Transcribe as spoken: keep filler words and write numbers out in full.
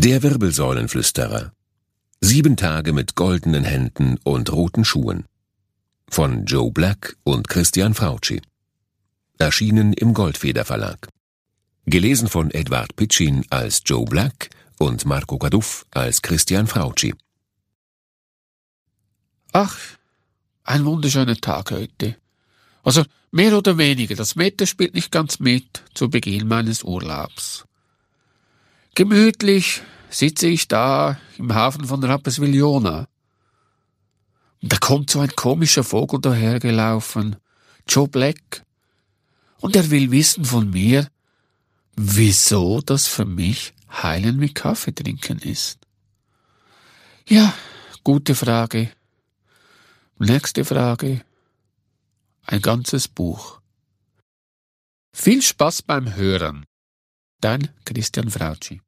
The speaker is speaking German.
Der Wirbelsäulenflüsterer. Sieben Tage mit goldenen Händen und roten Schuhen. Von Joe Black und Christian Frautschi. Erschienen im Goldfeder Verlag. Gelesen von Edward Pitschin als Joe Black und Marco Kaduff als Christian Frautschi. Ach, ein wunderschöner Tag heute. Also mehr oder weniger, das Wetter spielt nicht ganz mit zu Beginn meines Urlaubs. Gemütlich sitze ich da im Hafen von Rapperswil-Jona. Und da kommt so ein komischer Vogel dahergelaufen, Joe Black, und er will wissen von mir, wieso das für mich Heilen mit Kaffee trinken ist. Ja, gute Frage. Nächste Frage. Ein ganzes Buch. Viel Spaß beim Hören. Dein Christian Frautschi.